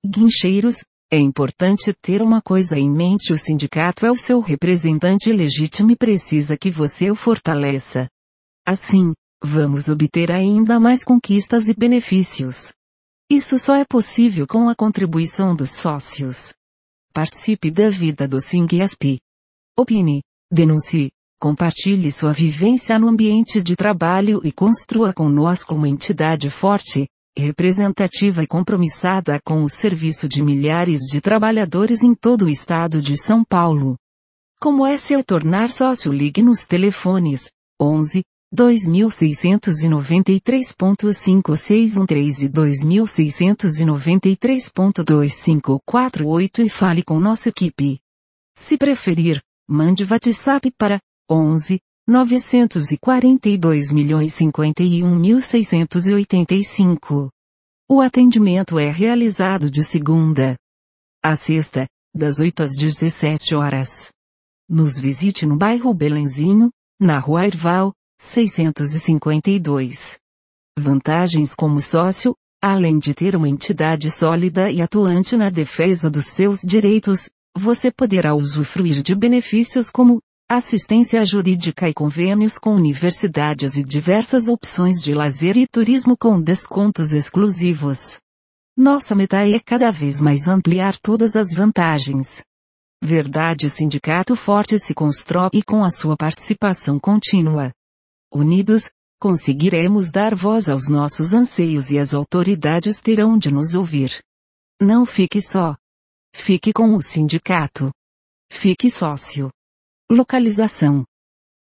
Guincheiros, é importante ter uma coisa em mente: o sindicato é o seu representante legítimo e precisa que você o fortaleça. Assim, vamos obter ainda mais conquistas e benefícios. Isso só é possível com a contribuição dos sócios. Participe da vida do Singasp. Opine, denuncie, compartilhe sua vivência no ambiente de trabalho e construa conosco uma entidade forte, representativa e compromissada com o serviço de milhares de trabalhadores em todo o estado de São Paulo. Como é se tornar sócio? Ligue nos telefones 11 2693.5613 e 2693.2548 e fale com nossa equipe. Se preferir, mande WhatsApp para 11 942.051.685. O atendimento é realizado de segunda a sexta, das 8 às 17 horas. Nos visite no bairro Belenzinho, na Rua Erval, 652. Vantagens como sócio: além de ter uma entidade sólida e atuante na defesa dos seus direitos, você poderá usufruir de benefícios como assistência jurídica e convênios com universidades e diversas opções de lazer e turismo com descontos exclusivos. Nossa meta é cada vez mais ampliar todas as vantagens. Verdade: o sindicato forte se constrói com a sua participação contínua. Unidos, conseguiremos dar voz aos nossos anseios e as autoridades terão de nos ouvir. Não fique só. Fique com o sindicato. Fique sócio. Localização: